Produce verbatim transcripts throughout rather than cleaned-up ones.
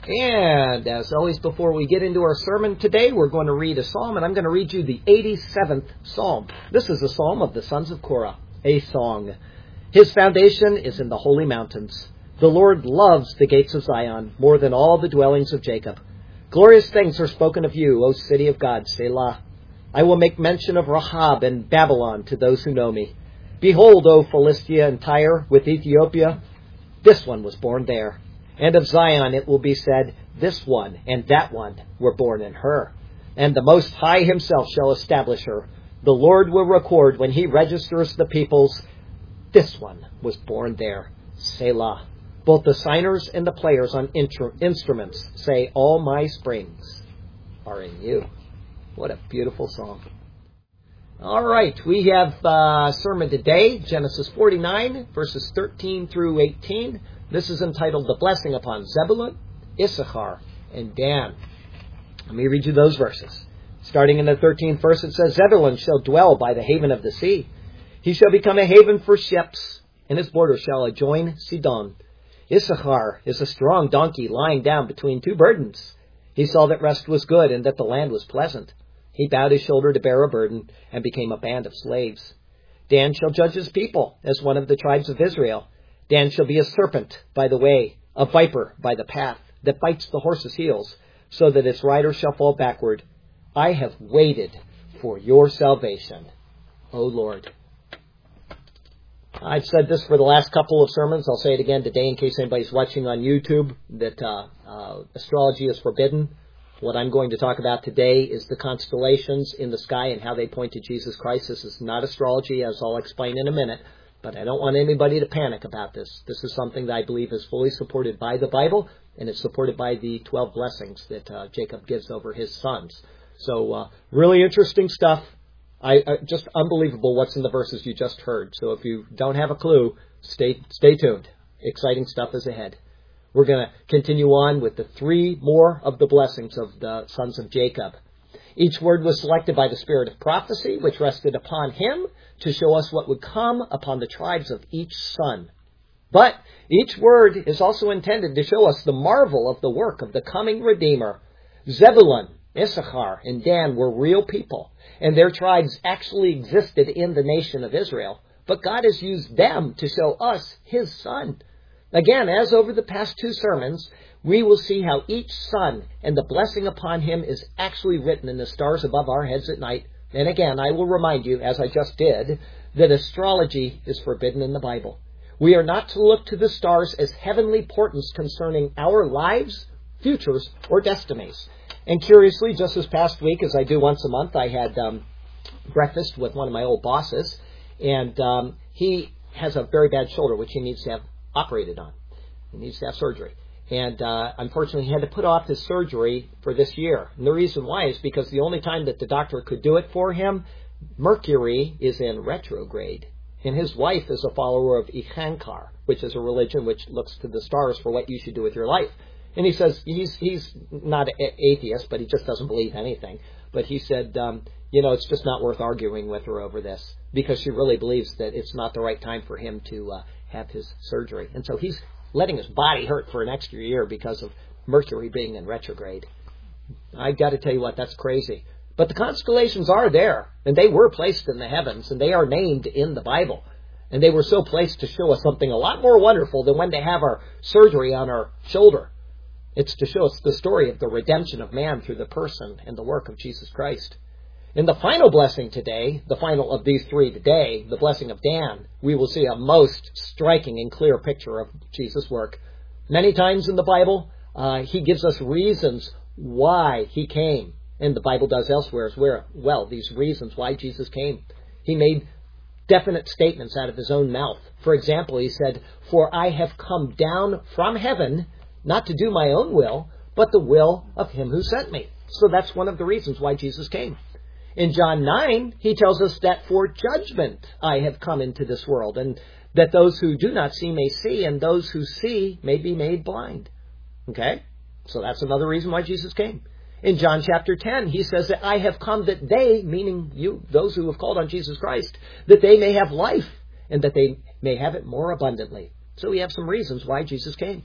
And as always, before we get into our sermon today, we're going to read a psalm, and I'm going to read you the eighty-seventh psalm. This is a psalm of the sons of Korah, a song. His foundation is in the holy mountains. The Lord loves the gates of Zion more than all the dwellings of Jacob. Glorious things are spoken of you, O city of God, Selah. I will make mention of Rahab and Babylon to those who know me. Behold, O Philistia and Tyre with Ethiopia, this one was born there. And of Zion it will be said, this one and that one were born in her. And the Most High himself shall establish her. The Lord will record when he registers the peoples, this one was born there. Selah. Both the signers and the players on intru- instruments say, all my springs are in you. What a beautiful song. All right, we have a sermon today, Genesis forty-nine, verses thirteen through eighteen. This is entitled The Blessing Upon Zebulun, Issachar, and Dan. Let me read you those verses. Starting in the thirteenth verse, it says, Zebulun shall dwell by the haven of the sea. He shall become a haven for ships, and his border shall adjoin Sidon. Issachar is a strong donkey lying down between two burdens. He saw that rest was good and that the land was pleasant. He bowed his shoulder to bear a burden and became a band of slaves. Dan shall judge his people as one of the tribes of Israel. Dan shall be a serpent by the way, a viper by the path, that bites the horse's heels, so that its rider shall fall backward. I have waited for your salvation, O Lord. I've said this for the last couple of sermons. I'll say it again today in case anybody's watching on YouTube, that uh, uh, astrology is forbidden. What I'm going to talk about today is the constellations in the sky and how they point to Jesus Christ. This is not astrology, as I'll explain in a minute. But I don't want anybody to panic about this. This is something that I believe is fully supported by the Bible, and it's supported by the twelve blessings that uh, Jacob gives over his sons. So uh, really interesting stuff. I, uh, just unbelievable what's in the verses you just heard. So if you don't have a clue, stay stay tuned. Exciting stuff is ahead. We're going to continue on with the three more of the blessings of the sons of Jacob. Each word was selected by the spirit of prophecy, which rested upon him to show us what would come upon the tribes of each son. But each word is also intended to show us the marvel of the work of the coming Redeemer. Zebulun, Issachar, and Dan were real people, and their tribes actually existed in the nation of Israel. But God has used them to show us his son. Again, as over the past two sermons, we will see how each son and the blessing upon him is actually written in the stars above our heads at night. And again, I will remind you, as I just did, that astrology is forbidden in the Bible. We are not to look to the stars as heavenly portents concerning our lives, futures, or destinies. And curiously, just this past week, as I do once a month, I had um, breakfast with one of my old bosses, and um, he has a very bad shoulder, which he needs to have operated on. He needs to have surgery. And uh, unfortunately, he had to put off his surgery for this year. And the reason why is because the only time that the doctor could do it for him, Mercury is in retrograde. And his wife is a follower of Ichancar, which is a religion which looks to the stars for what you should do with your life. And he says he's he's not an atheist, but he just doesn't believe anything. But he said, um, you know, it's just not worth arguing with her over this, because she really believes that it's not the right time for him to uh, have his surgery. And so he's letting his body hurt for an extra year because of Mercury being in retrograde. I've got to tell you what, that's crazy. But the constellations are there, and they were placed in the heavens, and they are named in the Bible. And they were so placed to show us something a lot more wonderful than when they have our surgery on our shoulder. It's to show us the story of the redemption of man through the person and the work of Jesus Christ. In the final blessing today, the final of these three today, the blessing of Dan, we will see a most striking and clear picture of Jesus' work. Many times in the Bible, uh, he gives us reasons why he came. And the Bible does elsewhere as well, these reasons why Jesus came. He made definite statements out of his own mouth. For example, he said, for I have come down from heaven, not to do my own will, but the will of him who sent me. So that's one of the reasons why Jesus came. In John nine, he tells us that for judgment I have come into this world, and that those who do not see may see, and those who see may be made blind. Okay? So that's another reason why Jesus came. In John chapter ten, he says that I have come that they, meaning you, those who have called on Jesus Christ, that they may have life, and that they may have it more abundantly. So we have some reasons why Jesus came.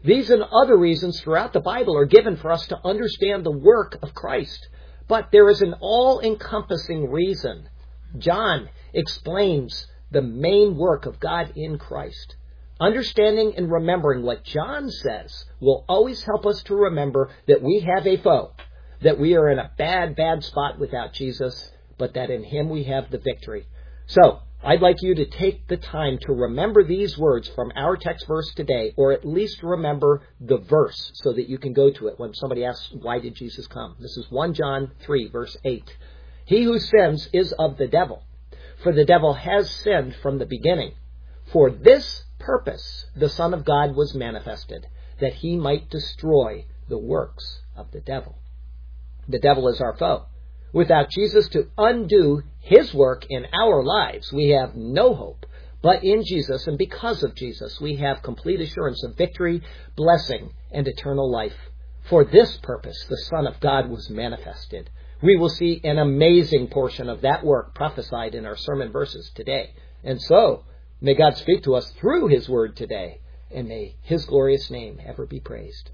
These and other reasons throughout the Bible are given for us to understand the work of Christ. But there is an all-encompassing reason. John explains the main work of God in Christ. Understanding and remembering what John says will always help us to remember that we have a foe, that we are in a bad, bad spot without Jesus, but that in Him we have the victory. So, I'd like you to take the time to remember these words from our text verse today, or at least remember the verse so that you can go to it when somebody asks, why did Jesus come? This is First John three, verse eight. He who sins is of the devil, for the devil has sinned from the beginning. For this purpose the Son of God was manifested, that He might destroy the works of the devil. The devil is our foe. Without Jesus to undo His work in our lives, we have no hope. But in Jesus, and because of Jesus, we have complete assurance of victory, blessing, and eternal life. For this purpose, the Son of God was manifested. We will see an amazing portion of that work prophesied in our sermon verses today. And so, may God speak to us through His word today, and may His glorious name ever be praised.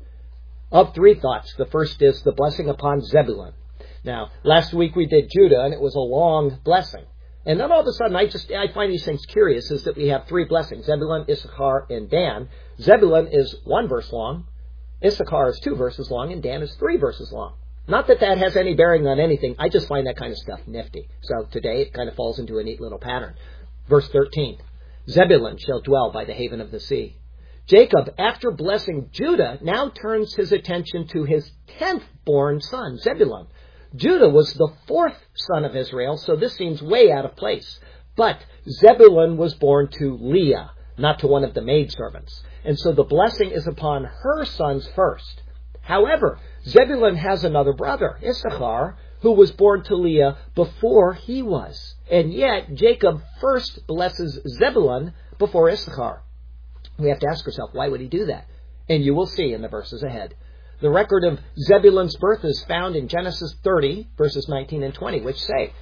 Of three thoughts, the first is the blessing upon Zebulun. Now, last week we did Judah, and it was a long blessing. And then all of a sudden, I just I find these things curious, is that we have three blessings, Zebulun, Issachar, and Dan. Zebulun is one verse long, Issachar is two verses long, and Dan is three verses long. Not that that has any bearing on anything, I just find that kind of stuff nifty. So today it kind of falls into a neat little pattern. Verse thirteen, Zebulun shall dwell by the haven of the sea. Jacob, after blessing Judah, now turns his attention to his tenth born son, Zebulun. Judah was the fourth son of Israel, so this seems way out of place. But Zebulun was born to Leah, not to one of the maidservants. And so the blessing is upon her sons first. However, Zebulun has another brother, Issachar, who was born to Leah before he was. And yet, Jacob first blesses Zebulun before Issachar. We have to ask ourselves, why would he do that? And you will see in the verses ahead. The record of Zebulun's birth is found in Genesis thirty, verses nineteen and twenty, which say,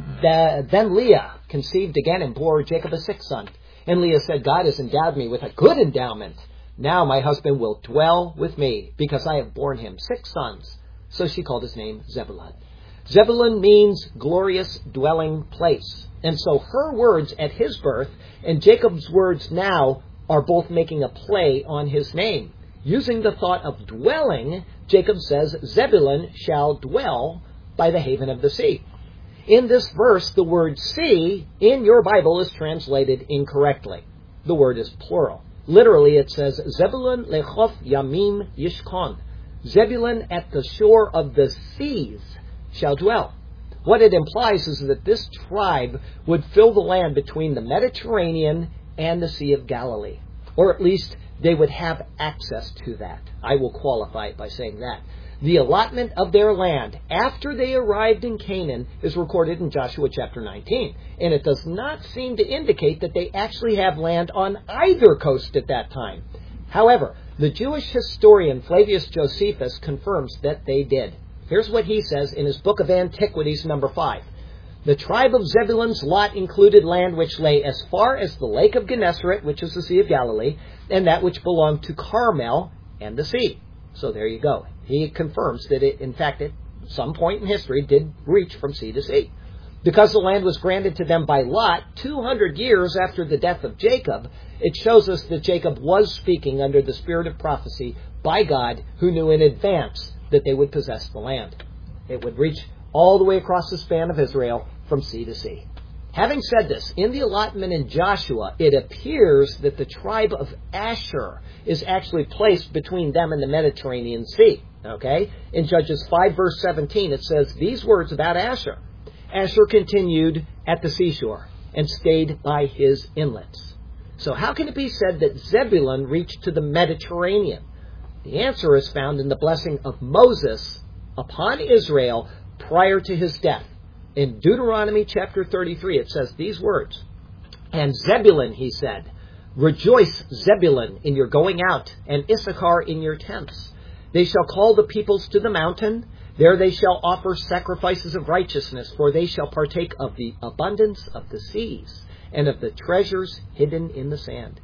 Then Leah conceived again and bore Jacob a sixth son. And Leah said, God has endowed me with a good endowment. Now my husband will dwell with me, because I have borne him six sons. So she called his name Zebulun. Zebulun means glorious dwelling place. And so her words at his birth and Jacob's words now are both making a play on his name. Using the thought of dwelling, Jacob says, Zebulun shall dwell by the haven of the sea. In this verse, the word sea in your Bible is translated incorrectly. The word is plural. Literally, it says, Zebulun lechof yamim yishkon. Zebulun at the shore of the seas shall dwell. What it implies is that this tribe would fill the land between the Mediterranean and the Sea of Galilee. Or at least they would have access to that. I will qualify it by saying that. The allotment of their land after they arrived in Canaan is recorded in Joshua chapter nineteen. And it does not seem to indicate that they actually have land on either coast at that time. However, the Jewish historian Flavius Josephus confirms that they did. Here's what he says in his book of Antiquities, number five. The tribe of Zebulun's lot included land which lay as far as the lake of Gennesaret, which is the Sea of Galilee, and that which belonged to Carmel and the sea. So there you go. He confirms that it, in fact, at some point in history, did reach from sea to sea. Because the land was granted to them by lot two hundred years after the death of Jacob, it shows us that Jacob was speaking under the spirit of prophecy by God, who knew in advance that they would possess the land. It would reach all the way across the span of Israel from sea to sea. Having said this, in the allotment in Joshua, it appears that the tribe of Asher is actually placed between them and the Mediterranean Sea. Okay? In Judges five, verse seventeen, it says these words about Asher. Asher continued at the seashore and stayed by his inlets. So how can it be said that Zebulun reached to the Mediterranean? The answer is found in the blessing of Moses upon Israel prior to his death. In Deuteronomy chapter thirty-three, it says these words, And Zebulun, he said, Rejoice, Zebulun, in your going out, and Issachar in your tents. They shall call the peoples to the mountain. There they shall offer sacrifices of righteousness, for they shall partake of the abundance of the seas and of the treasures hidden in the sand.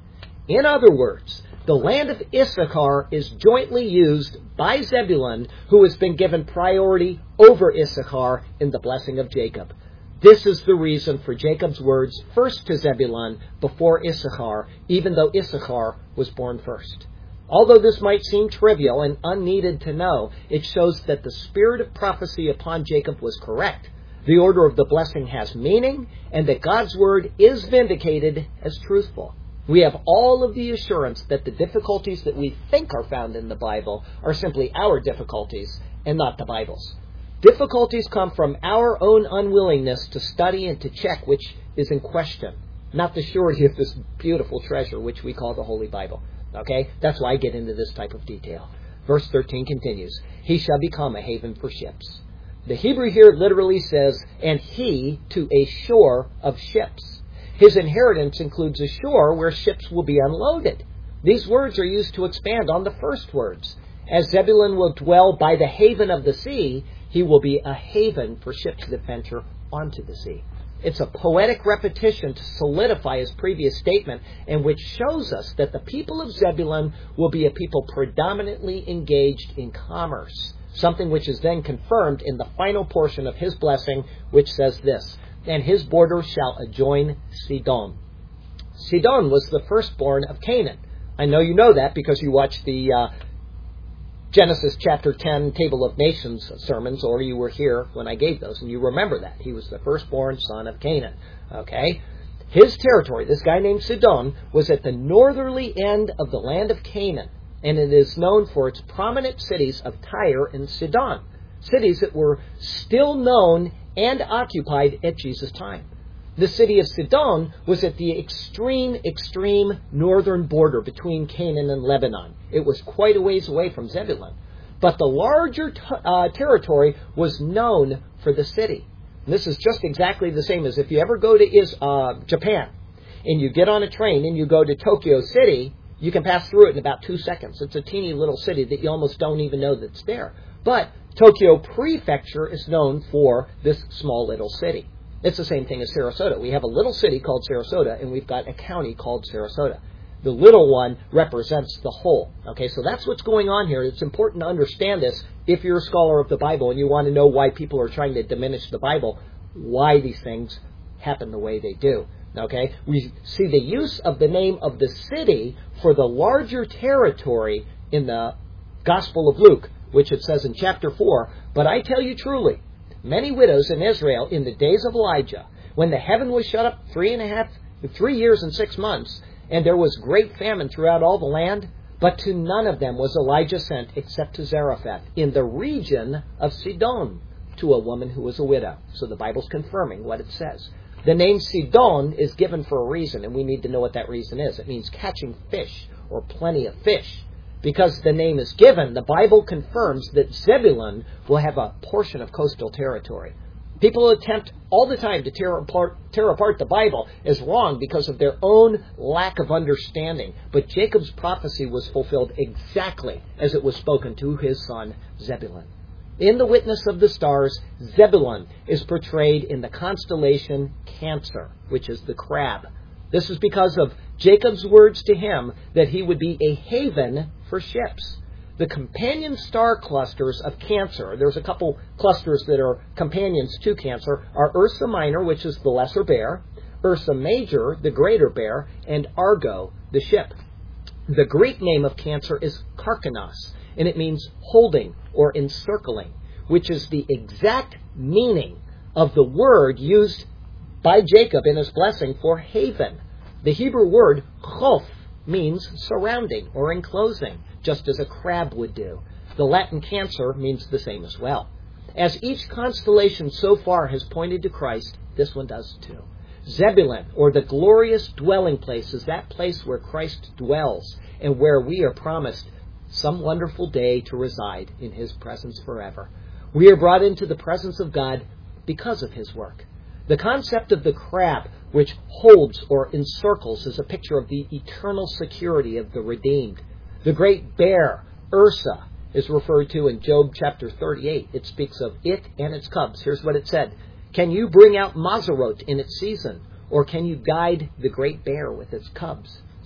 In other words, the land of Issachar is jointly used by Zebulun, who has been given priority over Issachar in the blessing of Jacob. This is the reason for Jacob's words first to Zebulun before Issachar, even though Issachar was born first. Although this might seem trivial and unneeded to know, it shows that the spirit of prophecy upon Jacob was correct. The order of the blessing has meaning, and that God's word is vindicated as truthful. We have all of the assurance that the difficulties that we think are found in the Bible are simply our difficulties and not the Bible's. Difficulties come from our own unwillingness to study and to check which is in question, not the surety of this beautiful treasure which we call the Holy Bible. Okay? That's why I get into this type of detail. Verse thirteen continues, he shall become a haven for ships. The Hebrew here literally says, and he to a shore of ships. His inheritance includes a shore where ships will be unloaded. These words are used to expand on the first words. As Zebulun will dwell by the haven of the sea, he will be a haven for ships that venture onto the sea. It's a poetic repetition to solidify his previous statement, and which shows us that the people of Zebulun will be a people predominantly engaged in commerce, something which is then confirmed in the final portion of his blessing, which says this, and his border shall adjoin Sidon. Sidon was the firstborn of Canaan. I know you know that because you watched the uh, Genesis chapter ten Table of Nations sermons, or you were here when I gave those, and you remember that. He was the firstborn son of Canaan. Okay? His territory, this guy named Sidon, was at the northerly end of the land of Canaan, and it is known for its prominent cities of Tyre and Sidon, cities that were still known and occupied at Jesus' time. The city of Sidon was at the extreme, extreme northern border between Canaan and Lebanon. It was quite a ways away from Zebulun. But the larger t- uh, territory was known for the city. And this is just exactly the same as if you ever go to is, uh, Japan and you get on a train and you go to Tokyo City, you can pass through it in about two seconds. It's a teeny little city that you almost don't even know that's there. But Tokyo Prefecture is known for this small little city. It's the same thing as Sarasota. We have a little city called Sarasota, and we've got a county called Sarasota. The little one represents the whole. Okay, so that's what's going on here. It's important to understand this if you're a scholar of the Bible and you want to know why people are trying to diminish the Bible, why these things happen the way they do. Okay, we see the use of the name of the city for the larger territory in the Gospel of Luke, which it says in chapter four, but I tell you truly, many widows in Israel in the days of Elijah, when the heaven was shut up three and a half, three years and six months, and there was great famine throughout all the land, but to none of them was Elijah sent except to Zarephath in the region of Sidon, to a woman who was a widow. So the Bible's confirming what it says. The name Sidon is given for a reason, and we need to know what that reason is. It means catching fish, or plenty of fish. Because the name is given, the Bible confirms that Zebulun will have a portion of coastal territory. People attempt all the time to tear apart, tear apart the Bible as wrong because of their own lack of understanding. But Jacob's prophecy was fulfilled exactly as it was spoken to his son Zebulun. In the witness of the stars, Zebulun is portrayed in the constellation Cancer, which is the crab. This is because of Jacob's words to him that he would be a haven for ships. The companion star clusters of Cancer, there's a couple clusters that are companions to Cancer, are Ursa Minor, which is the lesser bear, Ursa Major, the greater bear, and Argo, the ship. The Greek name of Cancer is Karkanos, and it means holding or encircling, which is the exact meaning of the word used by Jacob in his blessing for haven. The Hebrew word chof means surrounding or enclosing, just as a crab would do. The Latin Cancer means the same as well. As each constellation so far has pointed to Christ, this one does too. Zebulun, or the glorious dwelling place, is that place where Christ dwells and where we are promised some wonderful day to reside in his presence forever. We are brought into the presence of God because of his work. The concept of the crab, which holds or encircles, is a picture of the eternal security of the redeemed. The great bear, Ursa, is referred to in Job chapter thirty-eight. It speaks of it and its cubs. Here's what it said. Can you bring out Mazarot in its season, or can you guide the great bear with its cubs?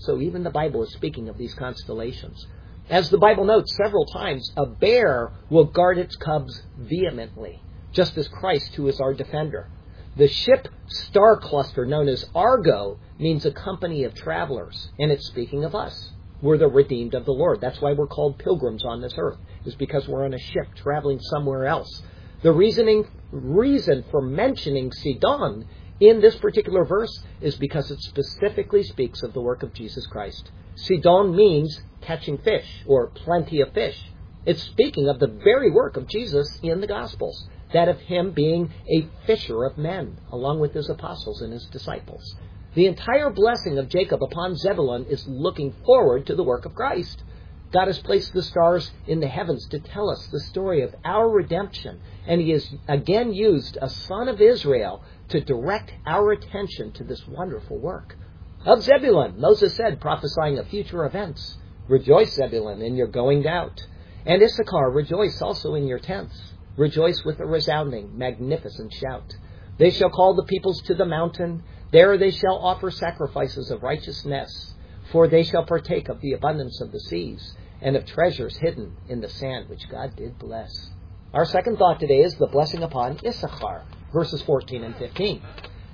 So even the Bible is speaking of these constellations. As the Bible notes several times, a bear will guard its cubs vehemently, just as Christ, who is our defender. The ship star cluster known as Argo means a company of travelers, and it's speaking of us. We're the redeemed of the Lord. That's why we're called pilgrims on this earth, is because we're on a ship traveling somewhere else. The reasoning reason for mentioning Sidon in this particular verse is because it specifically speaks of the work of Jesus Christ. Sidon means catching fish, or plenty of fish. It's speaking of the very work of Jesus in the Gospels, that of him being a fisher of men, along with his apostles and his disciples. The entire blessing of Jacob upon Zebulun is looking forward to the work of Christ. God has placed the stars in the heavens to tell us the story of our redemption, and he has again used a son of Israel to direct our attention to this wonderful work. Of Zebulun, Moses said, prophesying of future events, "Rejoice, Zebulun, in your going out, and Issachar, rejoice also in your tents. Rejoice with a resounding, magnificent shout. They shall call the peoples to the mountain. There they shall offer sacrifices of righteousness, for they shall partake of the abundance of the seas, and of treasures hidden in the sand which God did bless." Our second thought today is the blessing upon Issachar, verses fourteen and fifteen.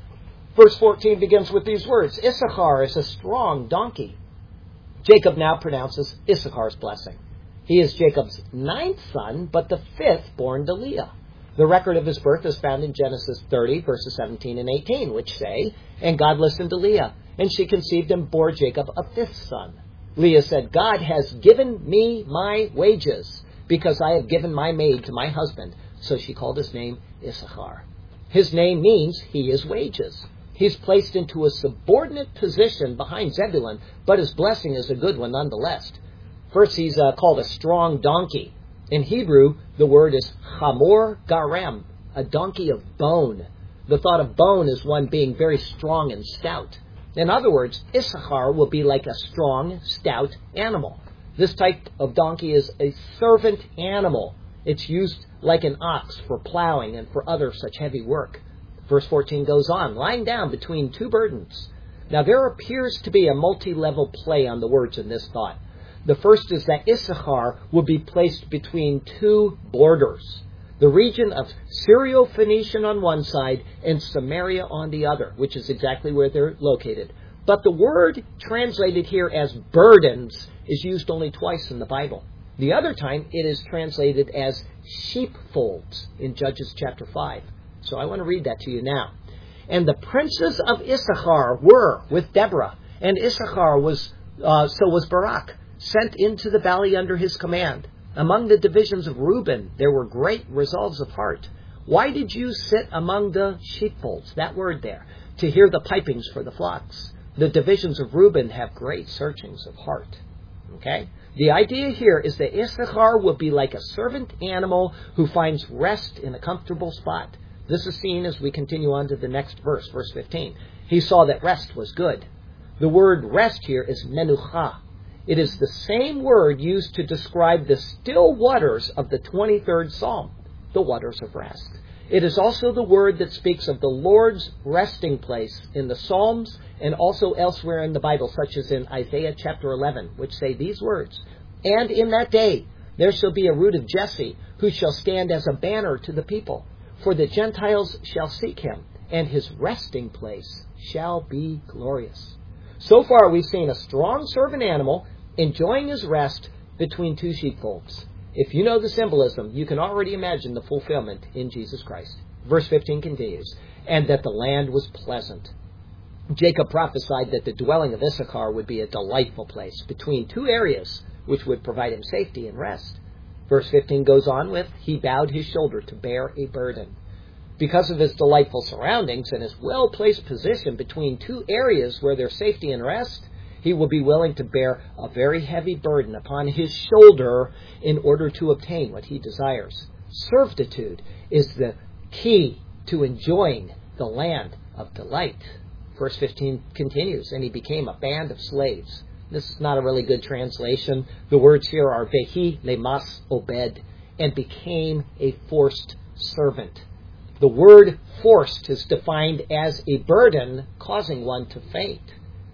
Verse fourteen begins with these words, "Issachar is a strong donkey." Jacob now pronounces Issachar's blessing. He is Jacob's ninth son, but the fifth born to Leah. The record of his birth is found in Genesis thirty, verses seventeen and eighteen, which say, "And God listened to Leah, and she conceived and bore Jacob a fifth son. Leah said, 'God has given me my wages, because I have given my maid to my husband.' So she called his name Issachar." His name means he is wages. He's placed into a subordinate position behind Zebulun, but his blessing is a good one nonetheless. First, he's uh, called a strong donkey. In Hebrew, the word is chamor garem, a donkey of bone. The thought of bone is one being very strong and stout. In other words, Issachar will be like a strong, stout animal. This type of donkey is a servant animal. It's used like an ox for plowing and for other such heavy work. Verse fourteen goes on, lying down between two burdens. Now there appears to be a multi-level play on the words in this thought. The first is that Issachar will be placed between two borders, the region of Syro-Phoenician on one side and Samaria on the other, which is exactly where they're located. But the word translated here as burdens is used only twice in the Bible. The other time it is translated as sheepfolds in Judges chapter five. So I want to read that to you now. "And the princes of Issachar were with Deborah, and Issachar was, uh, so was Barak, sent into the valley under his command. Among the divisions of Reuben, there were great resolves of heart. Why did you sit among the sheepfolds?" That word there. "To hear the pipings for the flocks. The divisions of Reuben have great searchings of heart." Okay? The idea here is that Issachar will be like a servant animal who finds rest in a comfortable spot. This is seen as we continue on to the next verse, verse fifteen. "He saw that rest was good." The word rest here is menucha. It is the same word used to describe the still waters of the twenty-third Psalm, the waters of rest. It is also the word that speaks of the Lord's resting place in the Psalms and also elsewhere in the Bible, such as in Isaiah chapter eleven, which say these words, "And in that day there shall be a root of Jesse, who shall stand as a banner to the people. For the Gentiles shall seek him, and his resting place shall be glorious." So far we've seen a strong servant animal enjoying his rest between two sheepfolds. If you know the symbolism, you can already imagine the fulfillment in Jesus Christ. Verse fifteen continues, "And that the land was pleasant." Jacob prophesied that the dwelling of Issachar would be a delightful place between two areas which would provide him safety and rest. Verse fifteen goes on with, "He bowed his shoulder to bear a burden." Because of his delightful surroundings and his well-placed position between two areas where there's safety and rest, he will be willing to bear a very heavy burden upon his shoulder in order to obtain what he desires. Servitude is the key to enjoying the land of delight. Verse fifteen continues, "And he became a band of slaves." This is not a really good translation. The words here are "Vehi lemas obed," and became a forced servant. The word forced is defined as a burden causing one to faint.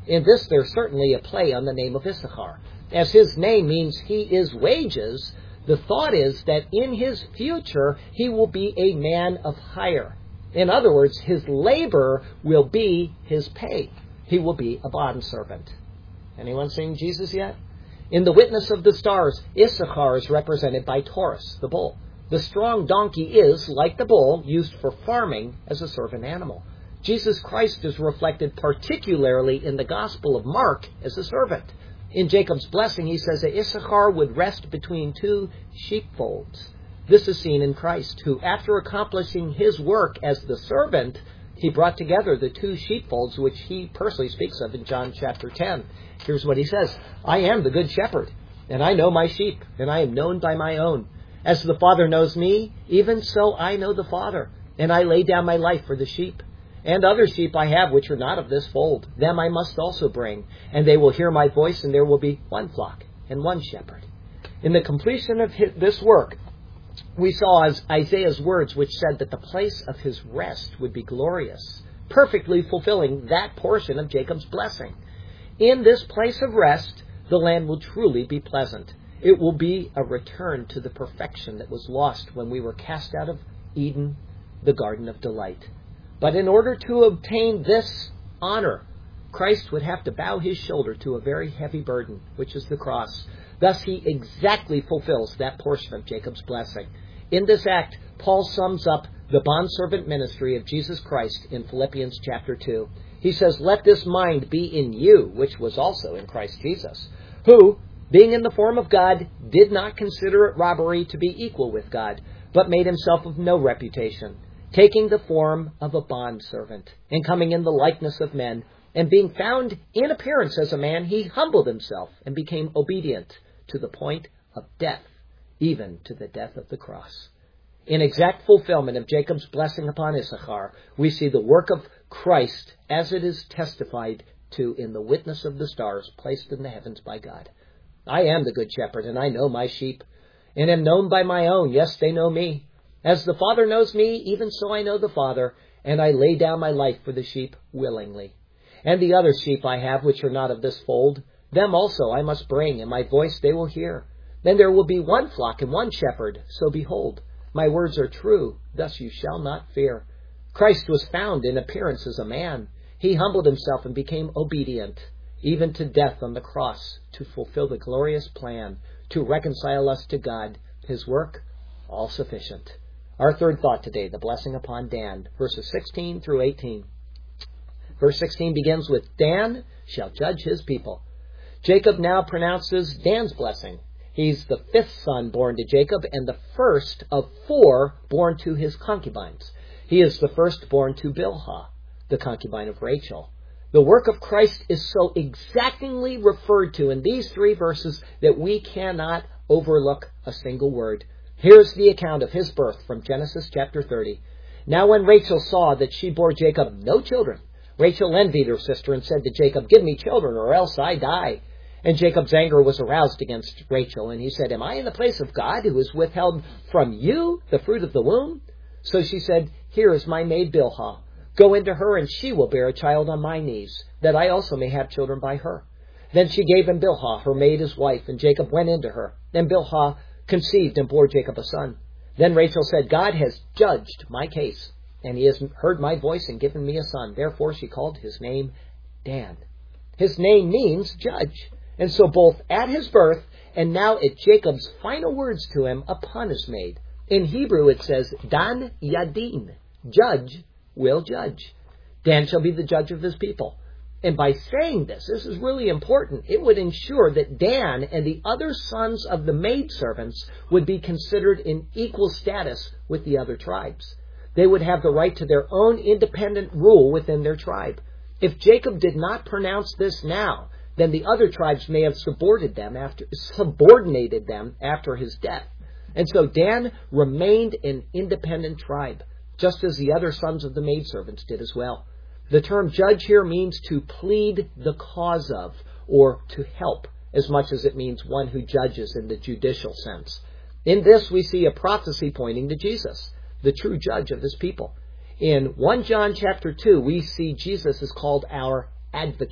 In this, there's certainly a play on the name of Issachar. As his name means he is wages, the thought is that in his future, he will be a man of hire. In other words, his labor will be his pay. He will be a bondservant. Anyone seen Jesus yet? In the witness of the stars, Issachar is represented by Taurus, the bull. The strong donkey is, like the bull, used for farming as a servant animal. Jesus Christ is reflected particularly in the Gospel of Mark as a servant. In Jacob's blessing, he says that Issachar would rest between two sheepfolds. This is seen in Christ, who, after accomplishing his work as the servant, he brought together the two sheepfolds, which he personally speaks of in John chapter ten. Here's what he says, I am the good shepherd, and I know my sheep, and I am known by my own. As the Father knows me, even so I know the Father, and I lay down my life for the sheep. And other sheep I have which are not of this fold. Them I must also bring, and they will hear my voice, and there will be one flock and one shepherd. In the completion of his, this work, we saw as Isaiah's words which said that the place of his rest would be glorious, perfectly fulfilling that portion of Jacob's blessing. In this place of rest, the land will truly be pleasant. It will be a return to the perfection that was lost when we were cast out of Eden, the garden of delight. But in order to obtain this honor, Christ would have to bow his shoulder to a very heavy burden, which is the cross. Thus, he exactly fulfills that portion of Jacob's blessing. In this act, Paul sums up the bondservant ministry of Jesus Christ in Philippians chapter two. He says, let this mind be in you, which was also in Christ Jesus, who, being in the form of God, did not consider it robbery to be equal with God, but made himself of no reputation, taking the form of a bondservant, and coming in the likeness of men, and being found in appearance as a man, he humbled himself and became obedient to the point of death, even to the death of the cross. In exact fulfillment of Jacob's blessing upon Issachar, we see the work of Christ as it is testified to in the witness of the stars placed in the heavens by God. I am the good shepherd, and I know my sheep, and am known by my own. Yes, they know me. As the Father knows me, even so I know the Father, and I lay down my life for the sheep willingly. And the other sheep I have, which are not of this fold, them also I must bring, and my voice they will hear. Then there will be one flock and one shepherd. So behold, my words are true, thus you shall not fear. Christ was found in appearance as a man. He humbled himself and became obedient, even to death on the cross, to fulfill the glorious plan, to reconcile us to God. His work, all sufficient. Our third thought today, the blessing upon Dan, verses sixteen through eighteen. Verse sixteen begins with, Dan shall judge his people. Jacob now pronounces Dan's blessing. He's the fifth son born to Jacob and the first of four born to his concubines. He is the first born to Bilhah, the concubine of Rachel. The work of Christ is so exactingly referred to in these three verses that we cannot overlook a single word. Here's the account of his birth from Genesis chapter thirty. Now when Rachel saw that she bore Jacob no children, Rachel envied her sister and said to Jacob, give me children or else I die. And Jacob's anger was aroused against Rachel, and he said, am I in the place of God who has withheld from you the fruit of the womb? So she said, here is my maid Bilhah. Go into her, and she will bear a child on my knees, that I also may have children by her. Then she gave him Bilhah, her maid, as wife, and Jacob went into her. Then Bilhah conceived and bore Jacob a son. Then Rachel said, God has judged my case, and he has heard my voice and given me a son. Therefore she called his name Dan. His name means judge. And so both at his birth and now at Jacob's final words to him upon his maid. In Hebrew it says, Dan Yadin, judge will judge. Dan shall be the judge of his people. And by saying this, this is really important, it would ensure that Dan and the other sons of the maidservants would be considered in equal status with the other tribes. They would have the right to their own independent rule within their tribe. If Jacob did not pronounce this now, then the other tribes may have subordinated them after, subordinated them after his death. And so Dan remained an independent tribe, just as the other sons of the maidservants did as well. The term judge here means to plead the cause of, or to help, as much as it means one who judges in the judicial sense. In this we see a prophecy pointing to Jesus, the true judge of his people. In First John chapter two, we see Jesus is called our advocate.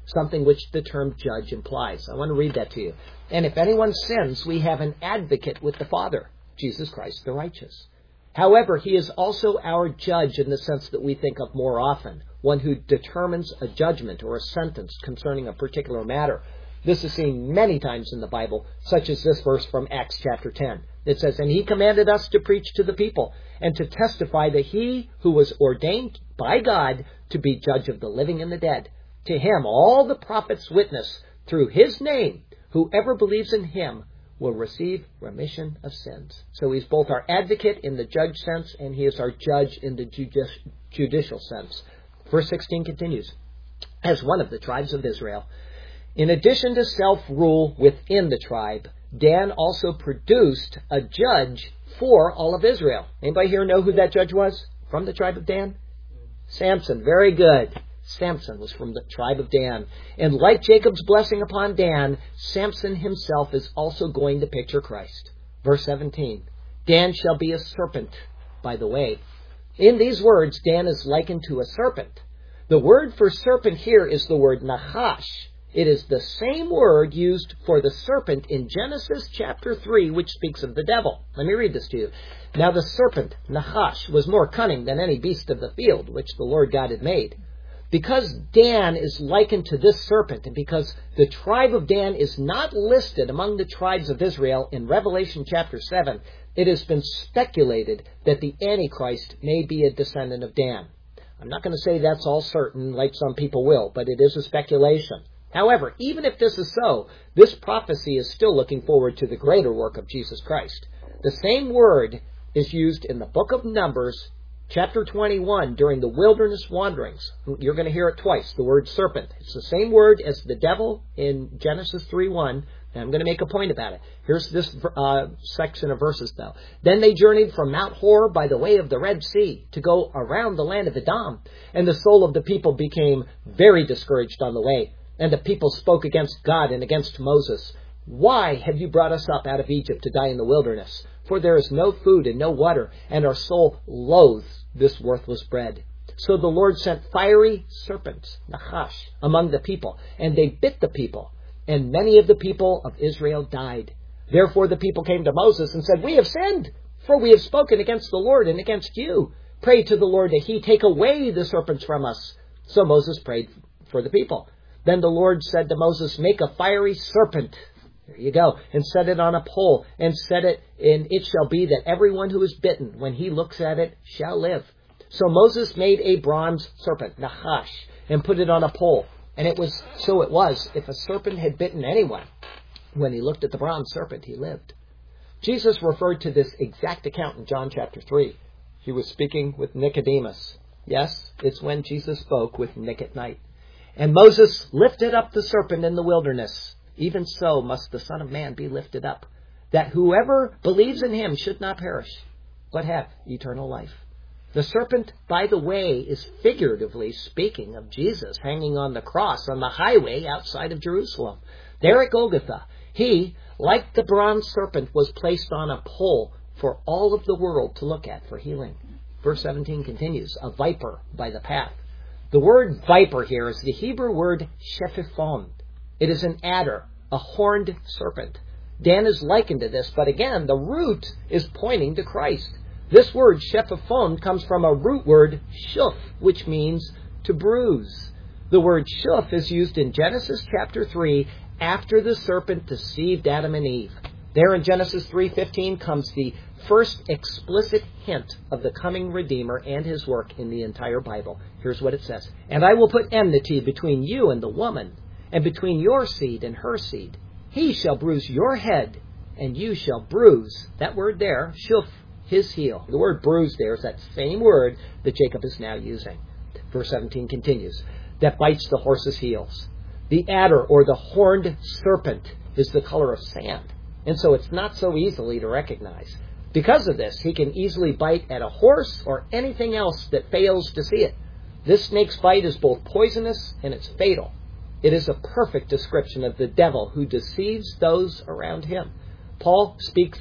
something which the term judge implies. I want to read that to you. And if anyone sins, we have an advocate with the Father, Jesus Christ the righteous. However, he is also our judge in the sense that we think of more often, one who determines a judgment or a sentence concerning a particular matter. This is seen many times in the Bible, such as this verse from Acts chapter ten. It says, "And he commanded us to preach to the people and to testify that he who was ordained by God to be judge of the living and the dead, to him all the prophets witness through his name, whoever believes in him will receive remission of sins." So he's both our advocate in the judge sense, and he is our judge in the judici- judicial sense. Verse sixteen continues, "As one of the tribes of Israel, in addition to self-rule within the tribe, Dan also produced a judge for all of Israel." Anybody here know who that judge was from the tribe of Dan? Samson. Very good. Samson was from the tribe of Dan. And like Jacob's blessing upon Dan, Samson himself is also going to picture Christ. Verse seventeen, "Dan shall be a serpent by the way." In these words, Dan is likened to a serpent. The word for serpent here is the word nachash. It is the same word used for the serpent in Genesis chapter three, which speaks of the devil. Let me read this to you. "Now the serpent, Nachash, was more cunning than any beast of the field, which the Lord God had made." Because Dan is likened to this serpent, and because the tribe of Dan is not listed among the tribes of Israel in Revelation chapter seven, it has been speculated that the Antichrist may be a descendant of Dan. I'm not going to say that's all certain, like some people will, but it is a speculation. However, even if this is so, this prophecy is still looking forward to the greater work of Jesus Christ. The same word is used in the book of Numbers, chapter twenty-one, during the wilderness wanderings. You're going to hear it twice, the word serpent. It's the same word as the devil in Genesis three one, and I'm going to make a point about it. Here's this uh, section of verses, though. "Then they journeyed from Mount Hor by the way of the Red Sea to go around the land of Edom, and the soul of the people became very discouraged on the way. And the people spoke against God and against Moses. 'Why have you brought us up out of Egypt to die in the wilderness? For there is no food and no water, and our soul loathes this worthless bread.' So the Lord sent fiery serpents, Nachash, among the people, and they bit the people, and many of the people of Israel died. Therefore the people came to Moses and said, 'We have sinned, for we have spoken against the Lord and against you. Pray to the Lord that he take away the serpents from us.' So Moses prayed for the people. Then the Lord said to Moses, 'Make a fiery serpent,' there you go, 'and set it on a pole, and set it, and it shall be that everyone who is bitten, when he looks at it, shall live.' So Moses made a bronze serpent, Nachash, and put it on a pole. And it was so it was, if a serpent had bitten anyone, when he looked at the bronze serpent, he lived." Jesus referred to this exact account in John chapter three. He was speaking with Nicodemus. Yes, it's when Jesus spoke with Nick at night. "And Moses lifted up the serpent in the wilderness. Even so must the Son of Man be lifted up, that whoever believes in him should not perish, but have eternal life." The serpent, by the way, is figuratively speaking of Jesus hanging on the cross on the highway outside of Jerusalem. There at Golgotha, he, like the bronze serpent, was placed on a pole for all of the world to look at for healing. Verse seventeen continues, "A viper by the path." The word viper here is the Hebrew word shephithon. It is an adder, a horned serpent. Dan is likened to this, but again, the root is pointing to Christ. This word shephithon comes from a root word shuf, which means to bruise. The word shuf is used in Genesis chapter three after the serpent deceived Adam and Eve. There in Genesis three fifteen comes the first explicit hint of the coming Redeemer and his work in the entire Bible. Here's what it says. "And I will put enmity between you and the woman, and between your seed and her seed. He shall bruise your head, and you shall bruise," that word there, shuf, "his heel." The word bruise there is that same word that Jacob is now using. Verse seventeen continues, "That bites the horse's heels." The adder, or the horned serpent, is the color of sand, and so it's not so easily to recognize. Because of this, he can easily bite at a horse or anything else that fails to see it. This snake's bite is both poisonous and it's fatal. It is a perfect description of the devil who deceives those around him. Paul speaks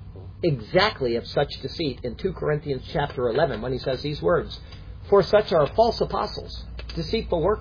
exactly of such deceit in two Corinthians chapter eleven when he says these words, "For such are false apostles, deceitful workers,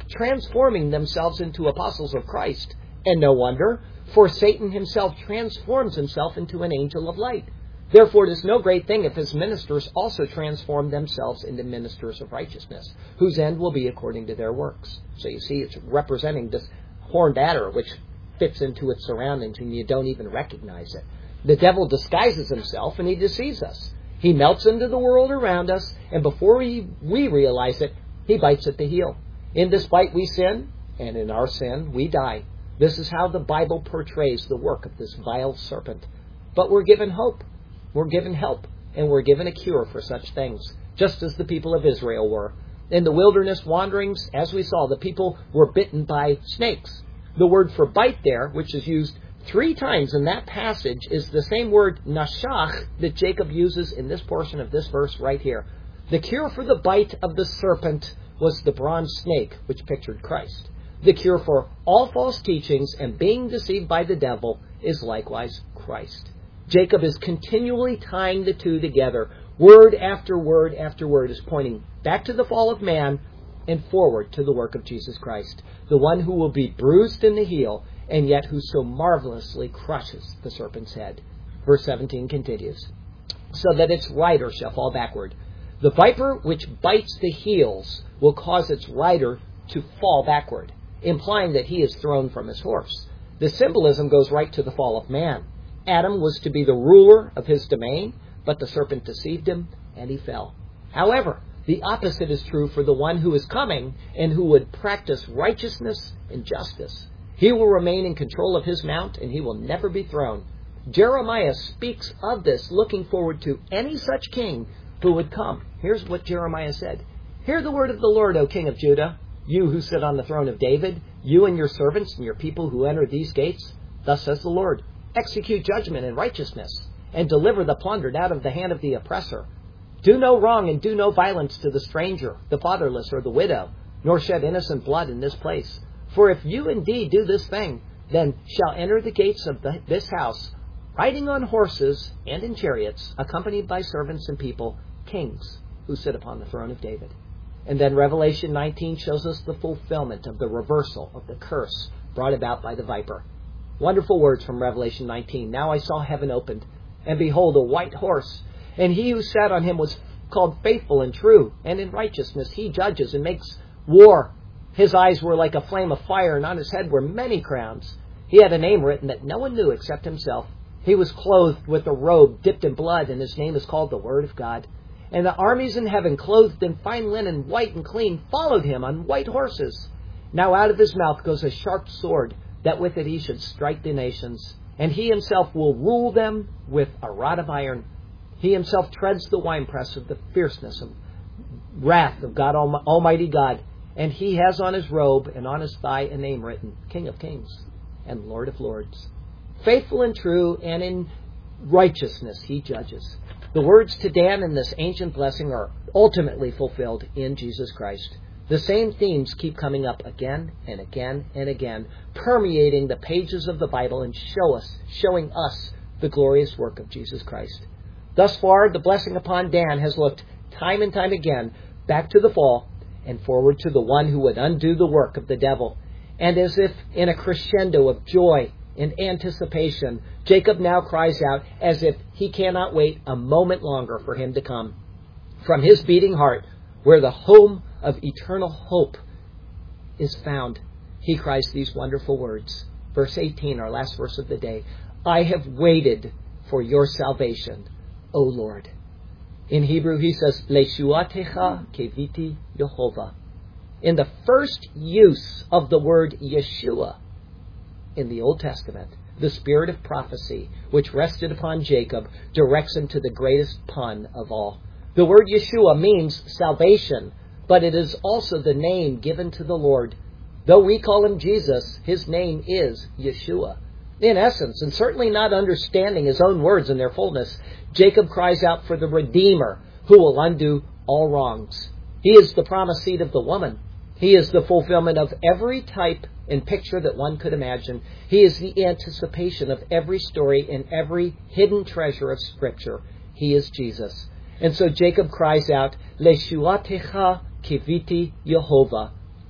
transforming themselves into apostles of Christ. And no wonder, for Satan himself transforms himself into an angel of light. Therefore, it is no great thing if his ministers also transform themselves into ministers of righteousness, whose end will be according to their works. So you see, it's representing this horned adder, which fits into its surroundings, and you don't even recognize it. The devil disguises himself, and he deceives us. He melts into the world around us, and before we, we realize it, he bites at the heel. In this bite we sin, and in our sin we die. This is how the Bible portrays the work of this vile serpent. But we're given hope. We're given help, and we're given a cure for such things, just as the people of Israel were. In the wilderness wanderings, as we saw, the people were bitten by snakes. The word for bite there, which is used three times in that passage, is the same word nashach that Jacob uses in this portion of this verse right here. The cure for the bite of the serpent was the bronze snake, which pictured Christ. The cure for all false teachings and being deceived by the devil is likewise Christ. Jacob is continually tying the two together. Word after word after word is pointing back to the fall of man and forward to the work of Jesus Christ, the one who will be bruised in the heel and yet who so marvelously crushes the serpent's head. Verse seventeen continues, so that its rider shall fall backward. The viper which bites the heels will cause its rider to fall backward, implying that he is thrown from his horse. The symbolism goes right to the fall of man. Adam was to be the ruler of his domain, but the serpent deceived him, and he fell. However, the opposite is true for the one who is coming and who would practice righteousness and justice. He will remain in control of his mount, and he will never be thrown. Jeremiah speaks of this, looking forward to any such king who would come. Here's what Jeremiah said. Hear the word of the Lord, O King of Judah, you who sit on the throne of David, you and your servants and your people who enter these gates. Thus says the Lord, execute judgment and righteousness, and deliver the plundered out of the hand of the oppressor. Do no wrong and do no violence to the stranger, the fatherless, or the widow, nor shed innocent blood in this place. For if you indeed do this thing, then shall enter the gates of the, this house, riding on horses and in chariots, accompanied by servants and people, kings who sit upon the throne of David. And then Revelation nineteen shows us the fulfillment of the reversal of the curse brought about by the viper. Wonderful words from Revelation nineteen. Now I saw heaven opened, and behold, a white horse, and he who sat on him was called Faithful and True, and in righteousness he judges and makes war. His eyes were like a flame of fire, and on his head were many crowns. He had a name written that no one knew except himself. He was clothed with a robe dipped in blood, and his name is called the Word of God. And the armies in heaven, clothed in fine linen, white and clean, followed him on white horses. Now out of his mouth goes a sharp sword, that with it he should strike the nations. And he himself will rule them with a rod of iron. He himself treads the winepress of the fierceness of wrath of God, Almighty God. And he has on his robe and on his thigh a name written, King of Kings and Lord of Lords. Faithful and true, and in righteousness he judges. The words to Dan in this ancient blessing are ultimately fulfilled in Jesus Christ. The same themes keep coming up again and again and again, permeating the pages of the Bible and show us, showing us the glorious work of Jesus Christ. Thus far, the blessing upon Dan has looked time and time again back to the fall and forward to the one who would undo the work of the devil. And as if in a crescendo of joy and anticipation, Jacob now cries out as if he cannot wait a moment longer for him to come. From his beating heart, where the home of eternal hope is found, he cries these wonderful words. Verse eighteen, our last verse of the day. I have waited for your salvation, O Lord. In Hebrew he says, Leshuatecha keviti Yehovah. In the first use of the word Yeshua in the Old Testament, the spirit of prophecy which rested upon Jacob directs him to the greatest pun of all. The word Yeshua means salvation, but it is also the name given to the Lord. Though we call him Jesus, his name is Yeshua. In essence, and certainly not understanding his own words in their fullness, Jacob cries out for the Redeemer who will undo all wrongs. He is the promised seed of the woman. He is the fulfillment of every type and picture that one could imagine. He is the anticipation of every story and every hidden treasure of Scripture. He is Jesus. And so Jacob cries out, Leshuatecha kiviti Yehovah.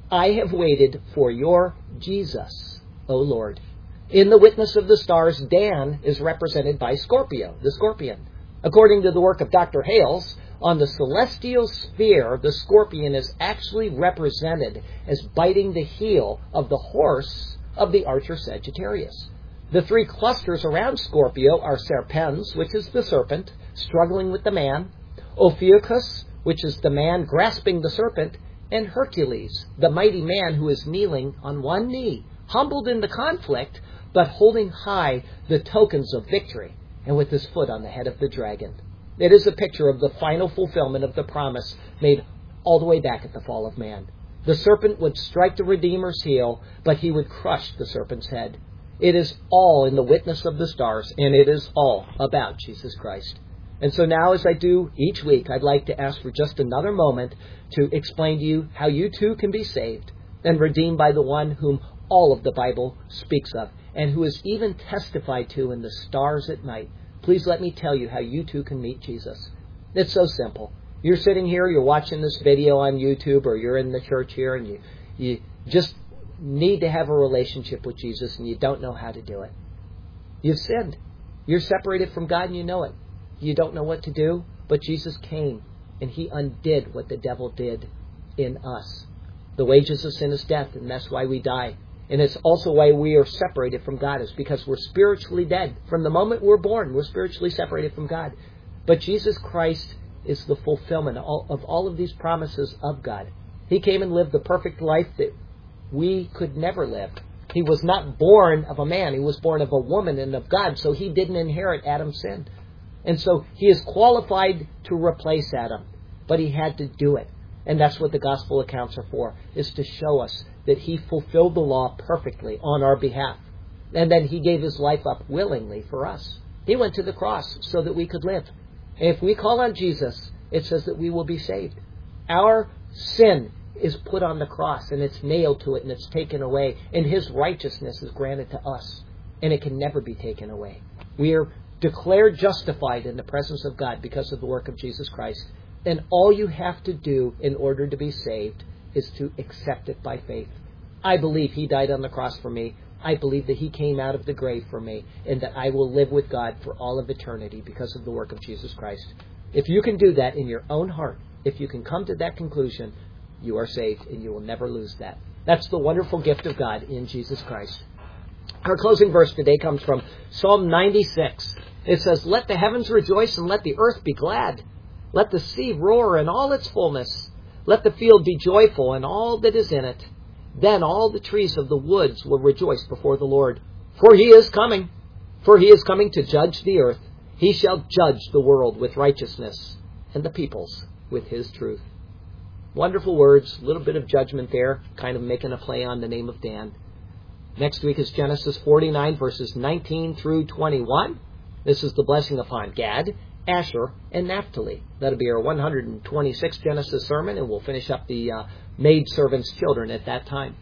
I have waited for your Jesus, O Lord. In the witness of the stars, Dan is represented by Scorpio, the scorpion. According to the work of Doctor Hales, on the celestial sphere, the scorpion is actually represented as biting the heel of the horse of the archer Sagittarius. The three clusters around Scorpio are Serpens, which is the serpent, struggling with the man, Ophiuchus, which is the man grasping the serpent, and Hercules, the mighty man who is kneeling on one knee, humbled in the conflict, but holding high the tokens of victory, and with his foot on the head of the dragon. It is a picture of the final fulfillment of the promise made all the way back at the fall of man. The serpent would strike the Redeemer's heel, but he would crush the serpent's head. It is all in the witness of the stars, and it is all about Jesus Christ. And so now, as I do each week, I'd like to ask for just another moment to explain to you how you too can be saved and redeemed by the one whom all of the Bible speaks of, and who is even testified to in the stars at night. Please let me tell you how you too can meet Jesus. It's so simple. You're sitting here, you're watching this video on YouTube, or you're in the church here, and you, you just need to have a relationship with Jesus, and you don't know how to do it. You've sinned. You're separated from God, and you know it. You don't know what to do, but Jesus came, and He undid what the devil did in us. The wages of sin is death, and that's why we die. And it's also why we are separated from God, is because we're spiritually dead. From the moment we're born, we're spiritually separated from God. But Jesus Christ is the fulfillment of all of these promises of God. He came and lived the perfect life that we could never live. He was not born of a man. He was born of a woman and of God, so He didn't inherit Adam's sin. And so He is qualified to replace Adam, but He had to do it. And that's what the gospel accounts are for, is to show us that He fulfilled the law perfectly on our behalf. And then He gave His life up willingly for us. He went to the cross so that we could live. And if we call on Jesus, it says that we will be saved. Our sin is put on the cross, and it's nailed to it, and it's taken away. And His righteousness is granted to us, and it can never be taken away. We are declared justified in the presence of God because of the work of Jesus Christ. And all you have to do in order to be saved is to accept it by faith. I believe He died on the cross for me. I believe that He came out of the grave for me, and that I will live with God for all of eternity because of the work of Jesus Christ. If you can do that in your own heart, if you can come to that conclusion, you are saved, and you will never lose that. That's the wonderful gift of God in Jesus Christ. Our closing verse today comes from Psalm ninety-six. It says, "Let the heavens rejoice and let the earth be glad. Let the sea roar in all its fullness. Let the field be joyful and all that is in it. Then all the trees of the woods will rejoice before the Lord. For He is coming. For He is coming to judge the earth. He shall judge the world with righteousness and the peoples with His truth." Wonderful words, a little bit of judgment there, kind of making a play on the name of Dan. Next week is Genesis forty-nine, verses nineteen through twenty-one. This is the blessing upon Gad, Asher, and Naphtali. That'll be our one hundred twenty-sixth Genesis sermon, and we'll finish up the uh, maidservant's children at that time.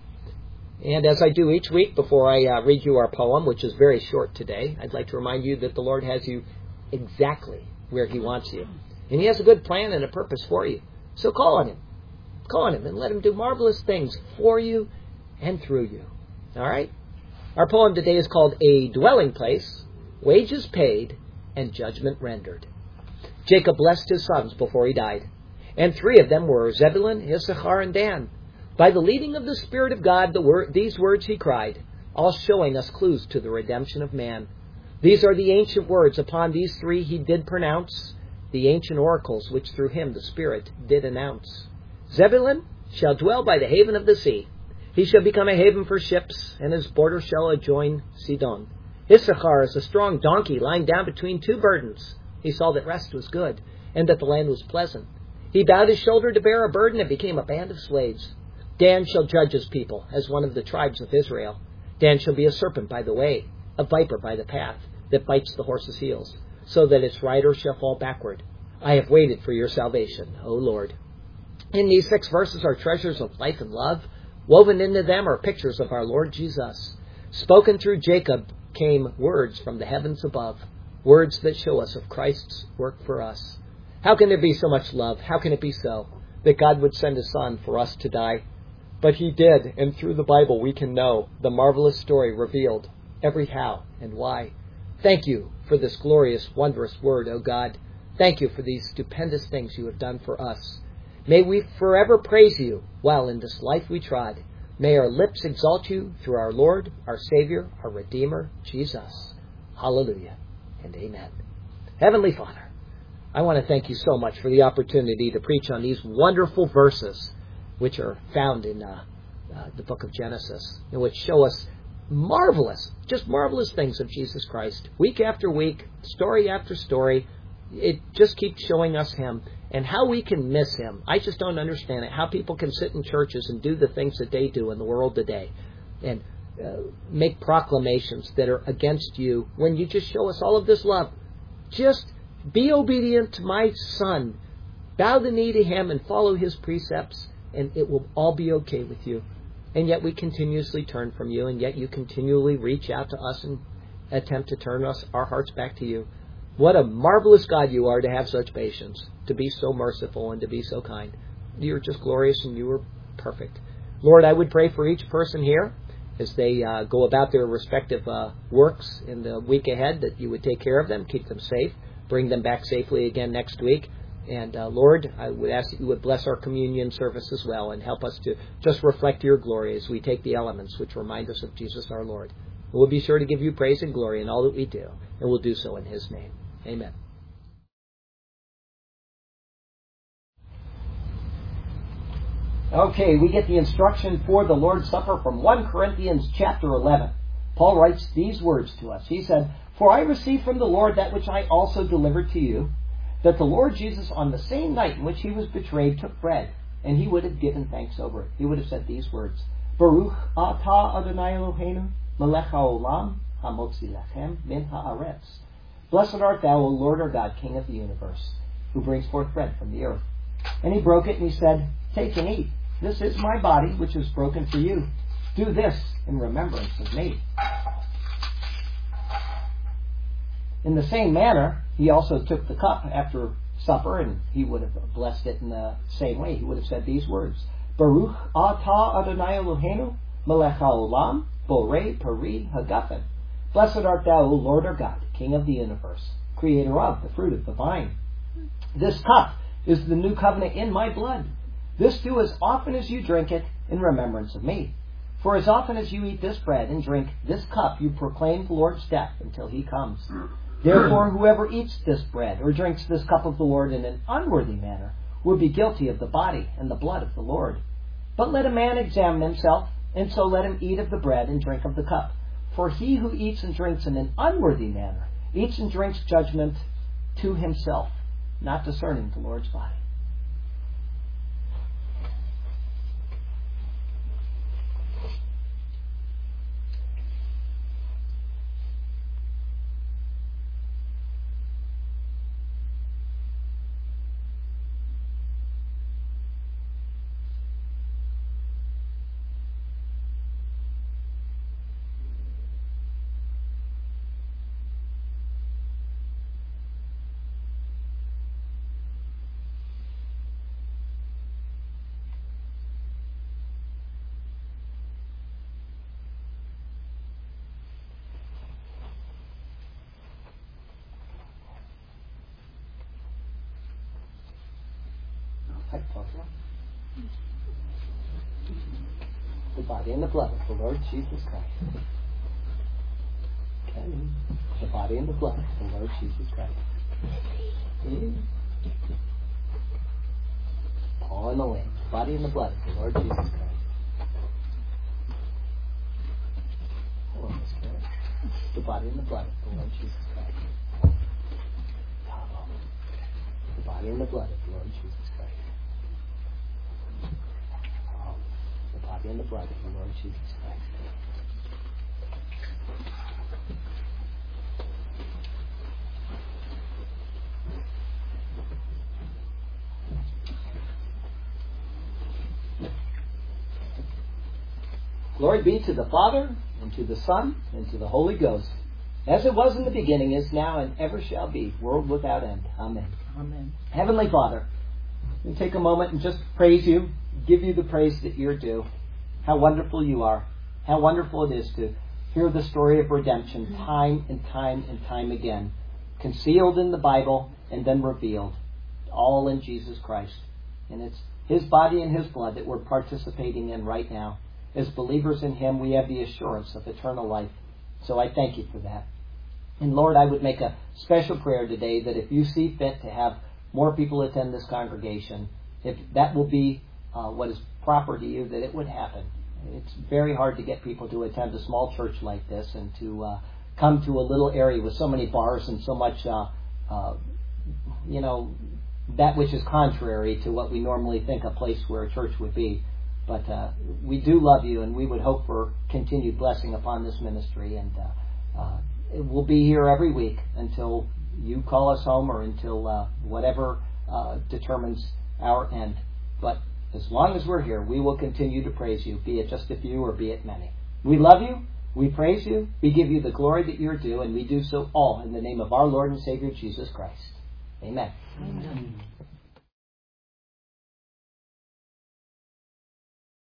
And as I do each week, before I uh, read you our poem, which is very short today, I'd like to remind you that the Lord has you exactly where He wants you. And He has a good plan and a purpose for you. So call on Him. Call on Him and let Him do marvelous things for you and through you. All right? Our poem today is called "A Dwelling Place, Wages Paid, and Judgment Rendered." Jacob blessed his sons before he died, and three of them were Zebulun, Issachar, and Dan. By the leading of the Spirit of God, the word, these words he cried, all showing us clues to the redemption of man. These are the ancient words. Upon these three he did pronounce the ancient oracles, which through him the Spirit did announce. Zebulun shall dwell by the haven of the sea. He shall become a haven for ships, and his border shall adjoin Sidon. Issachar is a strong donkey lying down between two burdens. He saw that rest was good, and that the land was pleasant. He bowed his shoulder to bear a burden, and became a band of slaves. Dan shall judge his people, as one of the tribes of Israel. Dan shall be a serpent by the way, a viper by the path, that bites the horse's heels, so that its rider shall fall backward. I have waited for your salvation, O Lord. In these six verses are treasures of life and love. Woven into them are pictures of our Lord Jesus. Spoken through Jacob came words from the heavens above, words that show us of Christ's work for us. How can there be so much love? How can it be so that God would send His Son for us to die? But He did, and through the Bible we can know the marvelous story revealed, every how and why. Thank you for this glorious, wondrous word, O God. Thank you for these stupendous things you have done for us. May we forever praise you while in this life we trod. May our lips exalt you through our Lord, our Savior, our Redeemer, Jesus. Hallelujah and amen. Heavenly Father, I want to thank you so much for the opportunity to preach on these wonderful verses which are found in uh, uh, the book of Genesis, and which show us marvelous, just marvelous things of Jesus Christ. Week after week, story after story, it just keeps showing us Him and how we can miss Him. I just don't understand it, how people can sit in churches and do the things that they do in the world today and uh, make proclamations that are against you when you just show us all of this love. Just be obedient to my Son. Bow the knee to Him and follow His precepts, and it will all be okay with you. And yet we continuously turn from you, and yet you continually reach out to us and attempt to turn us our hearts back to you. What a marvelous God you are to have such patience, to be so merciful and to be so kind. You're just glorious and you are perfect. Lord, I would pray for each person here as they uh, go about their respective uh, works in the week ahead, that you would take care of them, keep them safe, bring them back safely again next week. And uh, Lord, I would ask that you would bless our communion service as well and help us to just reflect your glory as we take the elements which remind us of Jesus our Lord. We'll be sure to give you praise and glory in all that we do, and we'll do so in His name. Amen. Okay, we get the instruction for the Lord's Supper from First Corinthians chapter eleven. Paul writes these words to us. He said, "For I received from the Lord that which I also delivered to you, that the Lord Jesus, on the same night in which He was betrayed, took bread, and He would have given thanks over it." He would have said these words, "Baruch atah Adonai Eloheinu, melech haolam, hamotzi lechem min haaretz. Blessed art thou, O Lord our God, King of the universe, who brings forth bread from the earth." And He broke it, and He said, "Take and eat. This is my body, which is broken for you. Do this in remembrance of me." In the same manner, He also took the cup after supper, and He would have blessed it in the same way. He would have said these words, "Baruch atah Adonai Eloheinu, melech haolam, borei peri hagafen. Blessed art thou, O Lord our God, King of the universe, creator of the fruit of the vine. This cup is the new covenant in my blood. This do as often as you drink it in remembrance of me. For as often as you eat this bread and drink this cup, you proclaim the Lord's death until He comes. Therefore, whoever eats this bread or drinks this cup of the Lord in an unworthy manner would be guilty of the body and the blood of the Lord. But let a man examine himself, and so let him eat of the bread and drink of the cup. For he who eats and drinks in an unworthy manner eats and drinks judgment to himself, not discerning the Lord's body." The body and the blood of the Lord Jesus Christ. Okay. The body and the blood of the Lord Jesus Christ. Mm. Paul and the Lamb. The body and the blood of the Lord Jesus Christ. Holy Spirit. The body and the blood of the Lord Jesus Christ. The body and the blood of the Lord Jesus Christ. The body and the blood of the Lord Jesus Christ. Glory be to the Father, and to the Son, and to the Holy Ghost, as it was in the beginning, is now, and ever shall be, world without end. Amen. Amen. Heavenly Father, we take a moment and just praise you, give you the praise that you're due. how wonderful you are, how wonderful it is to hear the story of redemption time and time and time again, concealed in the Bible and then revealed, all in Jesus Christ. And it's His body and His blood that we're participating in right now. As believers in Him, we have the assurance of eternal life. So I thank you for that. And Lord, I would make a special prayer today that if you see fit to have more people attend this congregation, if that will be uh, what is proper to you, that it would happen. It's very hard to get people to attend a small church like this and to uh, come to a little area with so many bars and so much, uh, uh, you know, that which is contrary to what we normally think a place where a church would be. But uh, we do love you, and we would hope for continued blessing upon this ministry. And uh, uh, we'll be here every week until you call us home or until uh, whatever uh, determines our end. But as long as we're here, we will continue to praise you, be it just a few or be it many. We love you. We praise you. We give you the glory that you're due, and we do so all in the name of our Lord and Savior, Jesus Christ. Amen. Amen.